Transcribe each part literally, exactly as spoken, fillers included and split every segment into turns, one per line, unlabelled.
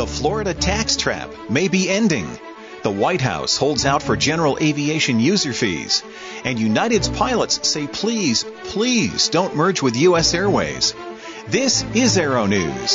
The Florida tax trap may be ending. The White House holds out for general aviation user fees. And United's pilots say please, please don't merge with U S Airways. This is Aero News.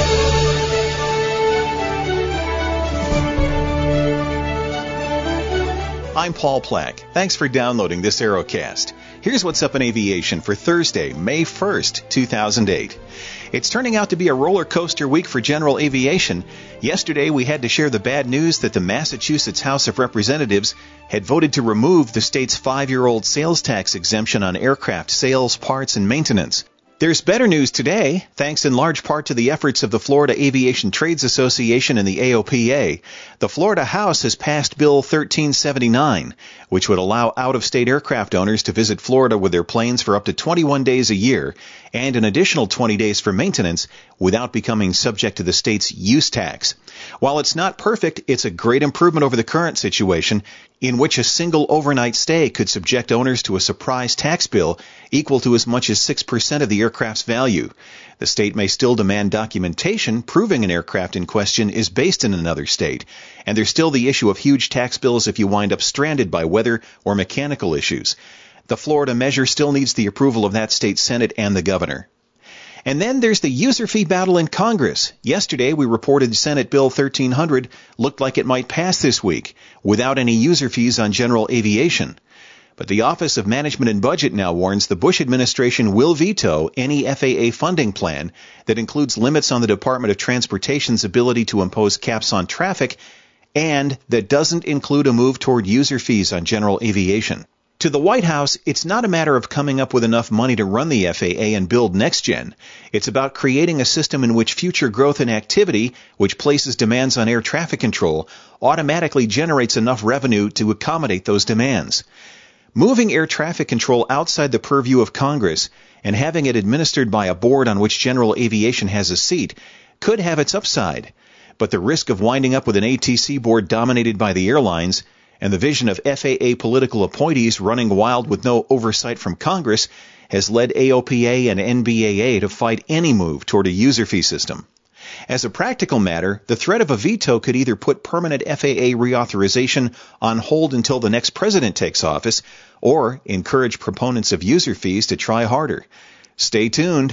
I'm Paul Plack. Thanks for downloading this Aerocast. Here's what's up in aviation for Thursday, May first, two thousand eight. It's turning out to be a roller coaster week for general aviation. Yesterday, we had to share the bad news that the Massachusetts House of Representatives had voted to remove the state's five-year-old sales tax exemption on aircraft sales, parts, and maintenance. There's better news today, thanks in large part to the efforts of the Florida Aviation Trades Association and the A O P A. The Florida House has passed Bill thirteen seventy-nine, which would allow out-of-state aircraft owners to visit Florida with their planes for up to twenty-one days a year and an additional twenty days for maintenance without becoming subject to the state's use tax. While it's not perfect, it's a great improvement over the current situation, in which a single overnight stay could subject owners to a surprise tax bill equal to as much as six percent of the aircraft's value. The state may still demand documentation proving an aircraft in question is based in another state, and there's still the issue of huge tax bills if you wind up stranded by weather or mechanical issues. The Florida measure still needs the approval of that state Senate and the governor. And then there's the user fee battle in Congress. Yesterday, we reported Senate Bill thirteen hundred looked like it might pass this week without any user fees on general aviation. But the Office of Management and Budget now warns the Bush administration will veto any F A A funding plan that includes limits on the Department of Transportation's ability to impose caps on traffic and that doesn't include a move toward user fees on general aviation. To the White House, it's not a matter of coming up with enough money to run the F A A and build NextGen. It's about creating a system in which future growth and activity, which places demands on air traffic control, automatically generates enough revenue to accommodate those demands. Moving air traffic control outside the purview of Congress and having it administered by a board on which general aviation has a seat could have its upside. But the risk of winding up with an A T C board dominated by the airlines and the vision of F A A political appointees running wild with no oversight from Congress has led A O P A and N B A A to fight any move toward a user fee system. As a practical matter, the threat of a veto could either put permanent F A A reauthorization on hold until the next president takes office, or encourage proponents of user fees to try harder. Stay tuned.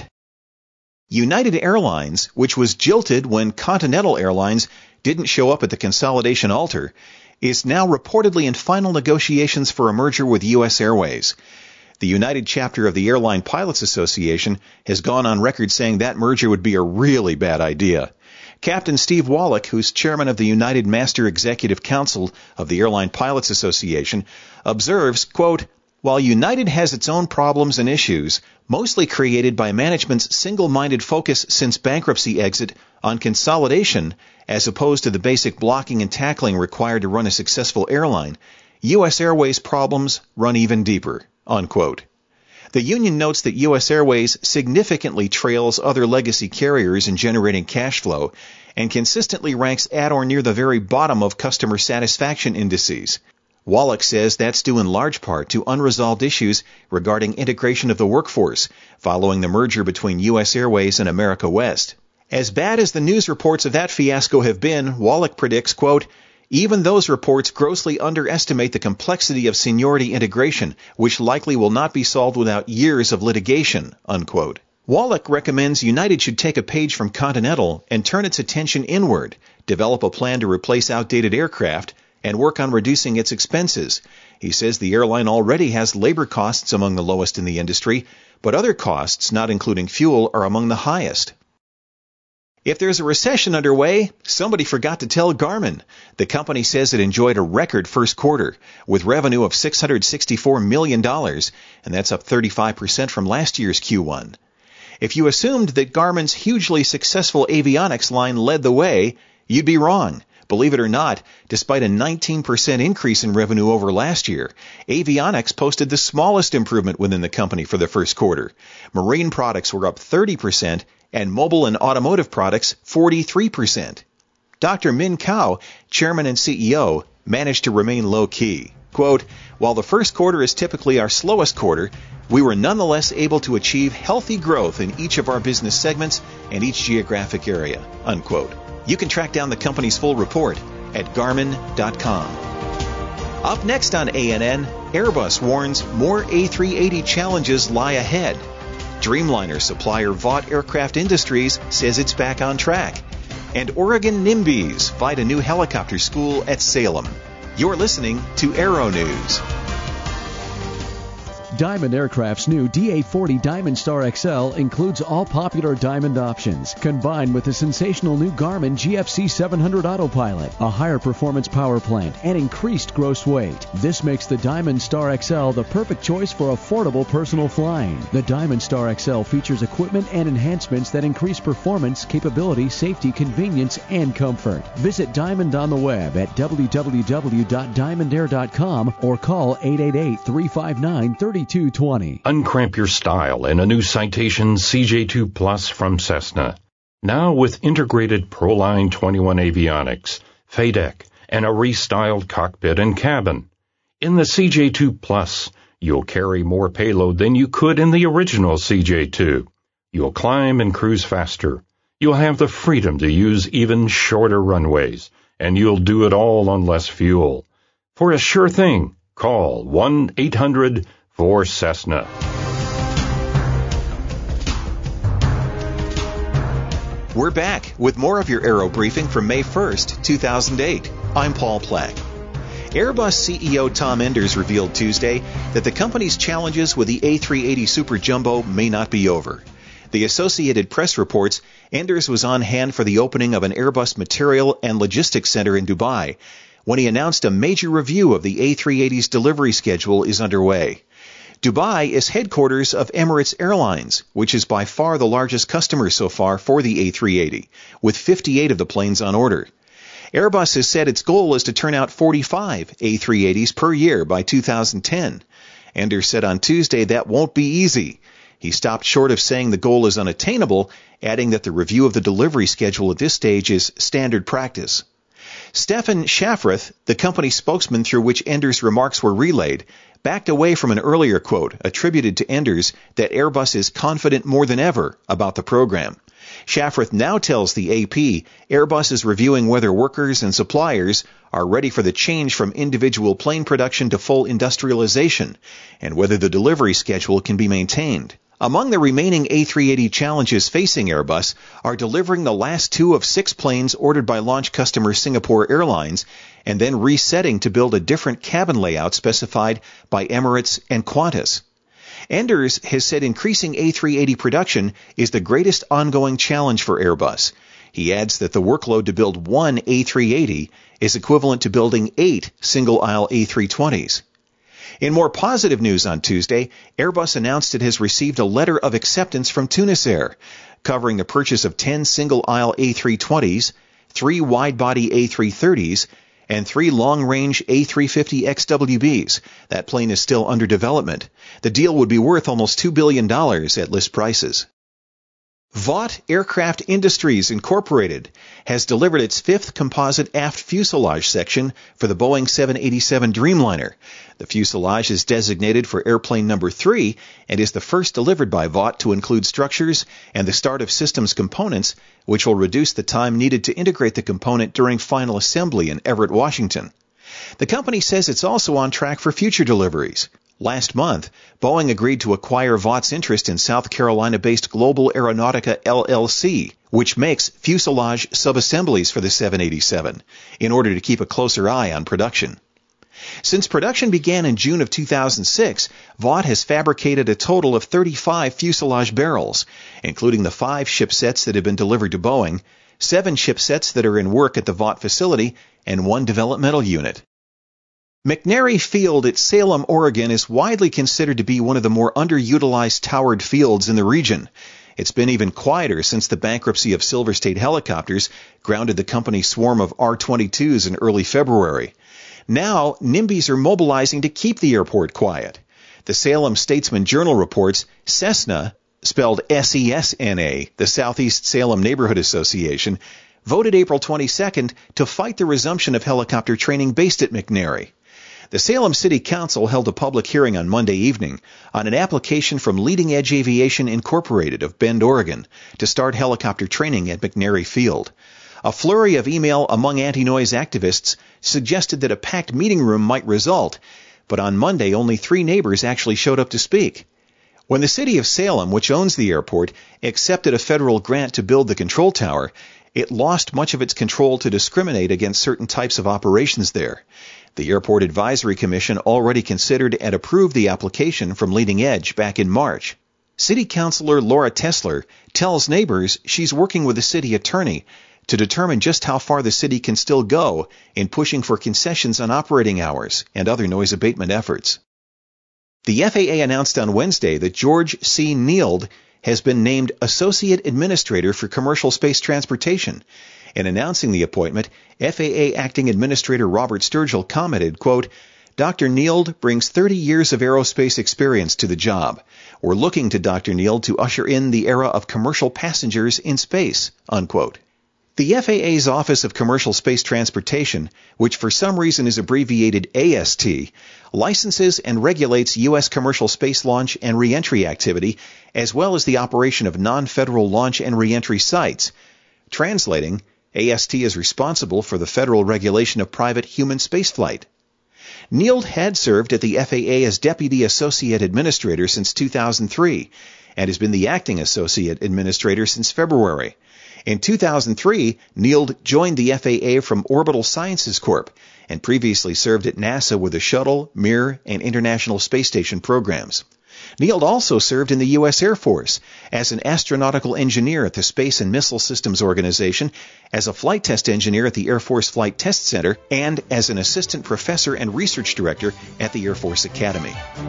United Airlines, which was jilted when Continental Airlines didn't show up at the consolidation altar, is now reportedly in final negotiations for a merger with U S Airways. The United chapter of the Airline Pilots Association has gone on record saying that merger would be a really bad idea. Captain Steve Wallach, who's chairman of the United Master Executive Council of the Airline Pilots Association, observes, quote, "While United has its own problems and issues, mostly created by management's single-minded focus since bankruptcy exit on consolidation, as opposed to the basic blocking and tackling required to run a successful airline, U S Airways' problems run even deeper," unquote. The union notes that U S Airways significantly trails other legacy carriers in generating cash flow and consistently ranks at or near the very bottom of customer satisfaction indices. Wallach says that's due in large part to unresolved issues regarding integration of the workforce following the merger between U S Airways and America West. As bad as the news reports of that fiasco have been, Wallach predicts, quote, "Even those reports grossly underestimate the complexity of seniority integration, which likely will not be solved without years of litigation," unquote. Wallach recommends United should take a page from Continental and turn its attention inward, develop a plan to replace outdated aircraft, and work on reducing its expenses. He says the airline already has labor costs among the lowest in the industry, but other costs, not including fuel, are among the highest. If there's a recession underway, somebody forgot to tell Garmin. The company says it enjoyed a record first quarter, with revenue of six hundred sixty-four million dollars, and that's up thirty-five percent from last year's Q one. If you assumed that Garmin's hugely successful avionics line led the way, you'd be wrong. Believe it or not, despite a nineteen percent increase in revenue over last year, avionics posted the smallest improvement within the company for the first quarter. Marine products were up thirty percent, and mobile and automotive products forty-three percent. Doctor Min Kao, chairman and C E O, managed to remain low-key. Quote, "While the first quarter is typically our slowest quarter, we were nonetheless able to achieve healthy growth in each of our business segments and each geographic area," unquote. You can track down the company's full report at garmin dot com. Up next on A N N, Airbus warns more A three eighty challenges lie ahead. Dreamliner supplier Vought Aircraft Industries says it's back on track. And Oregon NIMBYs find a new helicopter school at Salem. You're listening to Aero News.
Diamond Aircraft's new D A forty Diamond Star X L includes all popular Diamond options, combined with the sensational new Garmin G F C seven hundred Autopilot, a higher performance power plant, and increased gross weight. This makes the Diamond Star X L the perfect choice for affordable personal flying. The Diamond Star X L features equipment and enhancements that increase performance, capability, safety, convenience, and comfort. Visit Diamond on the web at w w w dot diamond air dot com or call eight eight eight, three five nine, three two two zero.
Uncramp your style in a new Citation C J two Plus from Cessna. Now with integrated Proline twenty-one avionics, F A D E C, and a restyled cockpit and cabin. In the C J two Plus, you'll carry more payload than you could in the original C J two. You'll climb and cruise faster. You'll have the freedom to use even shorter runways, and you'll do it all on less fuel. For a sure thing, call one eight hundred four Cessna.
We're back with more of your Aero Briefing for May first, two thousand eight. I'm Paul Plack. Airbus C E O Tom Enders revealed Tuesday that the company's challenges with the A three eighty Super Jumbo may not be over. The Associated Press reports Enders was on hand for the opening of an Airbus Material and Logistics Center in Dubai when he announced a major review of the A three eighty's delivery schedule is underway. Dubai is headquarters of Emirates Airlines, which is by far the largest customer so far for the A three eighty, with fifty-eight of the planes on order. Airbus has said its goal is to turn out forty-five A three eighties per year by two thousand ten. Enders said on Tuesday that won't be easy. He stopped short of saying the goal is unattainable, adding that the review of the delivery schedule at this stage is standard practice. Stefan Shafrath, the company spokesman through which Enders' remarks were relayed, backed away from an earlier quote attributed to Enders that Airbus is confident more than ever about the program. Shafrath now tells the A P Airbus is reviewing whether workers and suppliers are ready for the change from individual plane production to full industrialization, and whether the delivery schedule can be maintained. Among the remaining A three eighty challenges facing Airbus are delivering the last two of six planes ordered by launch customer Singapore Airlines and then resetting to build a different cabin layout specified by Emirates and Qantas. Enders has said increasing A three eighty production is the greatest ongoing challenge for Airbus. He adds that the workload to build one A three eighty is equivalent to building eight single-aisle A three twenties. In more positive news on Tuesday, Airbus announced it has received a letter of acceptance from Tunisair, covering the purchase of ten single-aisle A three twenties, three wide-body A three thirties, and three long-range A three fifty X W Bs. That plane is still under development. The deal would be worth almost two billion dollars at list prices. Vought Aircraft Industries Incorporated has delivered its fifth composite aft fuselage section for the Boeing seven eighty-seven Dreamliner. The fuselage is designated for airplane number three and is the first delivered by Vought to include structures and the start of systems components, which will reduce the time needed to integrate the component during final assembly in Everett, Washington. The company says it's also on track for future deliveries. Last month, Boeing agreed to acquire Vought's interest in South Carolina-based Global Aeronautica L L C, which makes fuselage subassemblies for the seven eighty-seven, in order to keep a closer eye on production. Since production began in June of two thousand six, Vought has fabricated a total of thirty-five fuselage barrels, including the five ship sets that have been delivered to Boeing, seven ship sets that are in work at the Vought facility, and one developmental unit. McNary Field at Salem, Oregon is widely considered to be one of the more underutilized towered fields in the region. It's been even quieter since the bankruptcy of Silver State Helicopters grounded the company's swarm of R twenty-twos in early February. Now, NIMBYs are mobilizing to keep the airport quiet. The Salem Statesman Journal reports Cessna, spelled S E S N A, the Southeast Salem Neighborhood Association, voted April twenty-second to fight the resumption of helicopter training based at McNary. The Salem City Council held a public hearing on Monday evening on an application from Leading Edge Aviation Incorporated of Bend, Oregon, to start helicopter training at McNary Field. A flurry of email among anti-noise activists suggested that a packed meeting room might result, but on Monday only three neighbors actually showed up to speak. When the city of Salem, which owns the airport, accepted a federal grant to build the control tower, it lost much of its control to discriminate against certain types of operations there. The Airport Advisory Commission already considered and approved the application from Leading Edge back in March. City Councilor Laura Tesler tells neighbors she's working with the city attorney to determine just how far the city can still go in pushing for concessions on operating hours and other noise abatement efforts. The F A A announced on Wednesday that George C. Neild has been named Associate Administrator for Commercial Space Transportation. In announcing the appointment, F A A Acting Administrator Robert Sturgill commented, quote, Doctor Neild brings thirty years of aerospace experience to the job. We're looking to Doctor Neild to usher in the era of commercial passengers in space, unquote. The F A A's Office of Commercial Space Transportation, which for some reason is abbreviated A S T, licenses and regulates U S commercial space launch and reentry activity, as well as the operation of non-federal launch and reentry sites. Translating, A S T is responsible for the federal regulation of private human spaceflight. Neild had served at the F A A as Deputy Associate Administrator since two thousand three and has been the Acting Associate Administrator since February. In two thousand three, Neild joined the F A A from Orbital Sciences Corporation and previously served at NASA with the Shuttle, Mir, and International Space Station programs. Neild also served in the U S Air Force as an astronautical engineer at the Space and Missile Systems Organization, as a flight test engineer at the Air Force Flight Test Center, and as an assistant professor and research director at the Air Force Academy.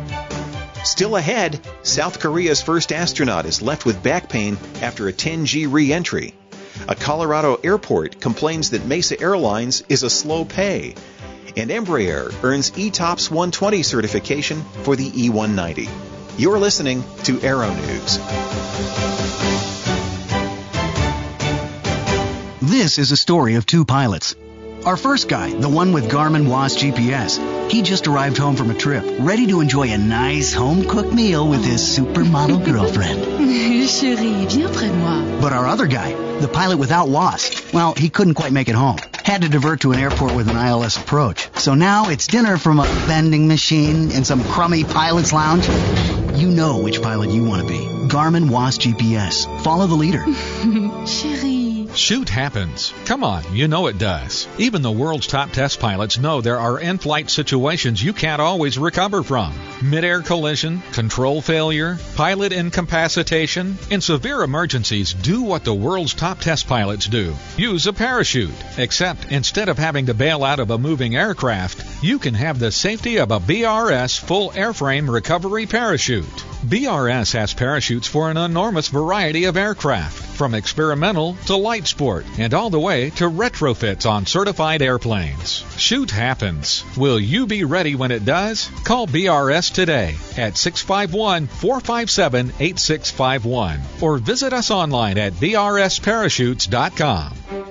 Still ahead, South Korea's first astronaut is left with back pain after a ten G re-entry. A Colorado airport complains that Mesa Airlines is a slow pay. And Embraer earns E TOPS one twenty certification for the E one ninety. You're listening to Aero News.
This is a story of two pilots. Our first guy, the one with Garmin W A S G P S, he just arrived home from a trip, ready to enjoy a nice home-cooked meal with his supermodel girlfriend.
Chérie, viens près de moi.
But our other guy, the pilot without W A S, well, he couldn't quite make it home. Had to divert to an airport with an I L S approach. So now it's dinner from a vending machine in some crummy pilot's lounge. You know which pilot you want to be. Garmin W A S G P S. Follow the leader.
Chérie.
Shoot happens. Come on, you know it does. Even the world's top test pilots know there are in-flight situations you can't always recover from. Mid-air collision, control failure, pilot incapacitation. In severe emergencies, do what the world's top test pilots do. Use a parachute. Except instead of having to bail out of a moving aircraft, you can have the safety of a B R S full airframe recovery parachute. B R S has parachutes for an enormous variety of aircraft, from experimental to light sport, and all the way to retrofits on certified airplanes. Shoot happens. Will you be ready when it does? Call B R S today at six five one, four five seven, eight six five one or visit us online at b r s parachutes dot com.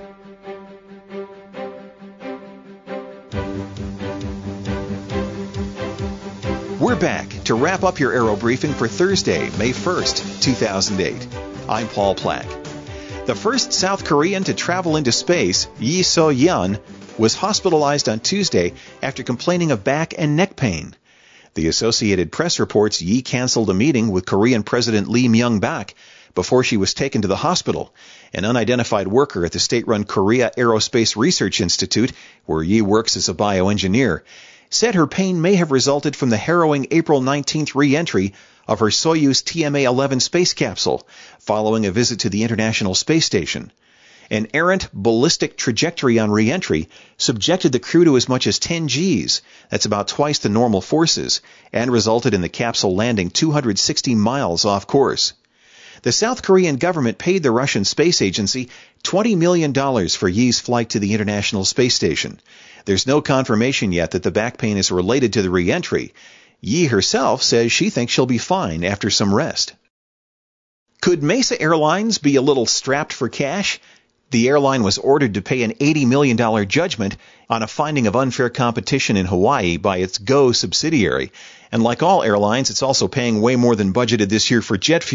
We're back to wrap up your Aero Briefing for Thursday, May first, two thousand eight. I'm Paul Plack. The first South Korean to travel into space, Yi So-yeon, was hospitalized on Tuesday after complaining of back and neck pain. The Associated Press reports Yi canceled a meeting with Korean President Lee Myung-bak before she was taken to the hospital. An unidentified worker at the state-run Korea Aerospace Research Institute, where Yi works as a bioengineer, said her pain may have resulted from the harrowing April nineteenth re-entry of her Soyuz T M A eleven space capsule following a visit to the International Space Station. An errant ballistic trajectory on re-entry subjected the crew to as much as ten G's, that's about twice the normal forces, and resulted in the capsule landing two hundred sixty miles off course. The South Korean government paid the Russian space agency twenty million dollars for Yi's flight to the International Space Station. There's no confirmation yet that the back pain is related to the re-entry. Yi herself says she thinks she'll be fine after some rest. Could Mesa Airlines be a little strapped for cash? The airline was ordered to pay an eighty million dollars judgment on a finding of unfair competition in Hawaii by its Go subsidiary. And like all airlines, it's also paying way more than budgeted this year for jet fuel.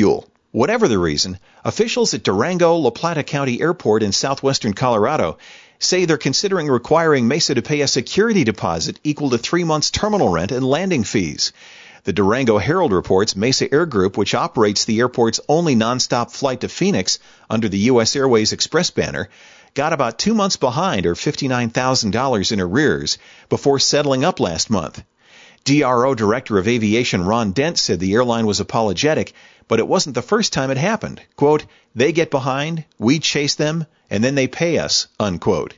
Whatever the reason, officials at Durango La Plata County Airport in southwestern Colorado say they're considering requiring Mesa to pay a security deposit equal to three months terminal rent and landing fees. The Durango Herald reports Mesa Air Group, which operates the airport's only nonstop flight to Phoenix under the U S Airways Express banner, got about two months behind, or fifty-nine thousand dollars in arrears, before settling up last month. D R O Director of Aviation Ron Dent said the airline was apologetic, but it wasn't the first time it happened. Quote, "They get behind, we chase them, and then they pay us," unquote.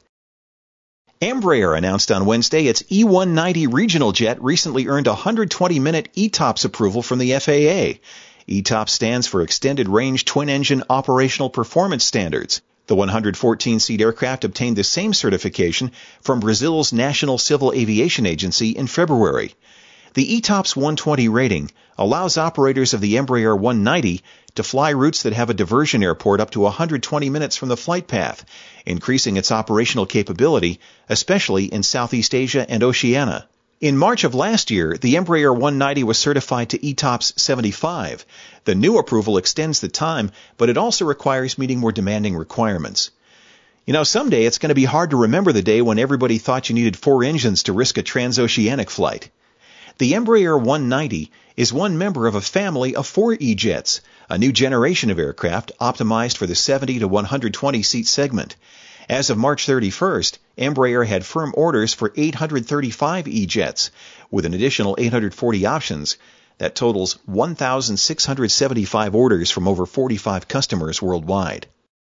Embraer announced on Wednesday its E one ninety regional jet recently earned a one hundred twenty minute E TOPS approval from the F A A. E TOPS stands for Extended Range Twin-Engine Operational Performance Standards. The one hundred fourteen seat aircraft obtained the same certification from Brazil's National Civil Aviation Agency in February. The E TOPS one twenty rating allows operators of the Embraer one ninety to fly routes that have a diversion airport up to one hundred twenty minutes from the flight path, increasing its operational capability, especially in Southeast Asia and Oceania. In March of last year, the Embraer one ninety was certified to E TOPS seventy-five. The new approval extends the time, but it also requires meeting more demanding requirements. You know, someday it's going to be hard to remember the day when everybody thought you needed four engines to risk a transoceanic flight. The Embraer one ninety is one member of a family of four E-jets, a new generation of aircraft optimized for the seventy to one hundred twenty seat segment. As of March thirty-first, Embraer had firm orders for eight hundred thirty-five E-jets, with an additional eight hundred forty options. That totals one thousand six hundred seventy-five orders from over forty-five customers worldwide.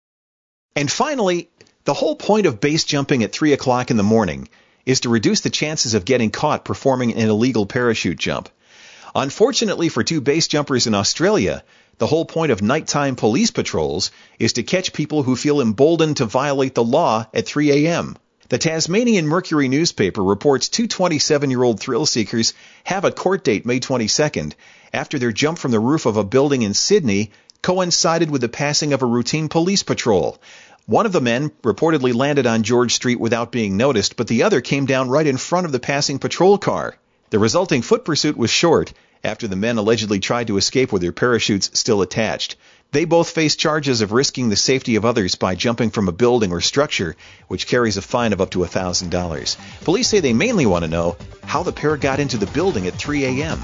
And finally, the whole point of base jumping at three o'clock in the morning is to reduce the chances of getting caught performing an illegal parachute jump. Unfortunately for two base jumpers in Australia, the whole point of nighttime police patrols is to catch people who feel emboldened to violate the law at three a.m. The Tasmanian Mercury newspaper reports two twenty-seven-year-old thrill seekers have a court date May twenty-second after their jump from the roof of a building in Sydney coincided with the passing of a routine police patrol. One of the men reportedly landed on George Street without being noticed, but the other came down right in front of the passing patrol car. The resulting foot pursuit was short after the men allegedly tried to escape with their parachutes still attached. They both face charges of risking the safety of others by jumping from a building or structure, which carries a fine of up to one thousand dollars. Police say they mainly want to know how the pair got into the building at three a.m.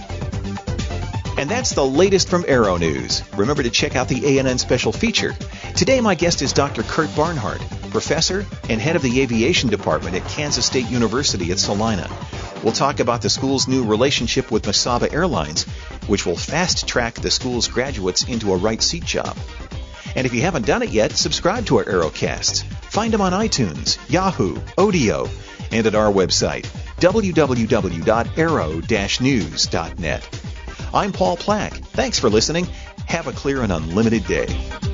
And that's the latest from Aero News. Remember to check out the A N N special feature. Today my guest is Doctor Kurt Barnhart, professor and head of the aviation department at Kansas State University at Salina. We'll talk about the school's new relationship with Mesaba Airlines, which will fast-track the school's graduates into a right seat job. And if you haven't done it yet, subscribe to our Aerocasts. Find them on iTunes, Yahoo, Odeo, and at our website, w w w dot aero dash news dot net. I'm Paul Plack. Thanks for listening. Have a clear and unlimited day.